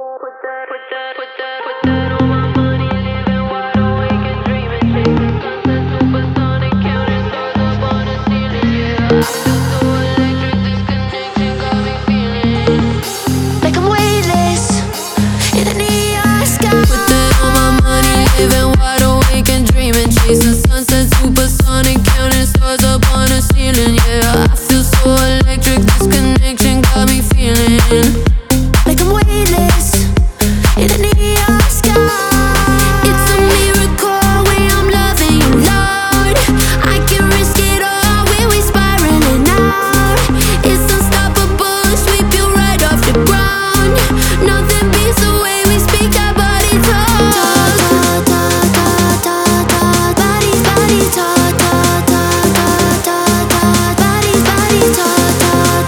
that on my money, living wide awake and dreaming, chasing sunset, supersonic, counting stars up on the ceiling. Yeah, I feel so electric. This connection got me feeling like I'm weightless in a neon sky. Put that on my money, living wide awake and dreaming, chasing sunset, supersonic, counting stars up on the ceiling. Yeah, I feel so electric. This connection got me feeling like I'm weightless in a neon sky. It's a miracle when I'm loving you, Lord. I can risk it all when we spiraling out. It's unstoppable, sweep you right off the ground. Nothing beats the way we speak our body talk. Bodies, bodies talk. Bodies, bodies talk.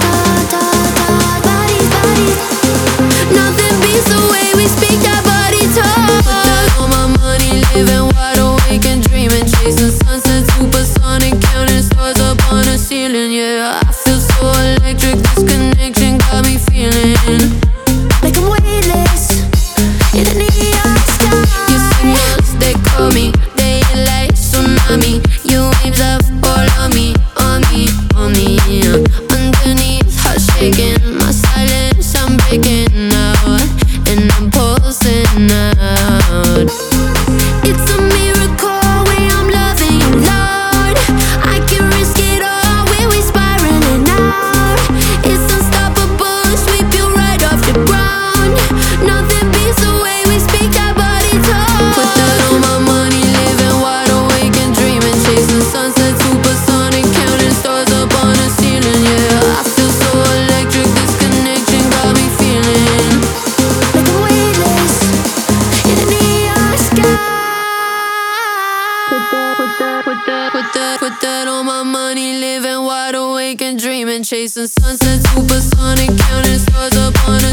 Bodies, bodies. Nothing beats the way we speak our body talk. Put that on my money, living wide awake and dreaming, chasing sunset, supersonic, counting stars up on the ceiling. Yeah, I feel so electric. This connection got me feeling like I'm weightless in a neon sky. your signals, they call me, they hit like tsunami. Your waves up all on me, on me, on me. Yeah. Underneath, heart shaking, my silence, I'm breaking out, and I'm pulsing out. It's a miracle when I'm loving you, Lord. I can risk it all when we spiraling out. It's unstoppable, sweep you right off the ground. Nothing beats the way we speak our body talk. Put that on my money, living wide awake and dreaming, chasing sunset, supersonic, counting stars up on the ceiling. Yeah, I feel so electric. This connection got me feeling like I'm weightless in a neon sky. Put that on my money, living wide awake and dreaming, chasing sunset, supersonic, counting stars up on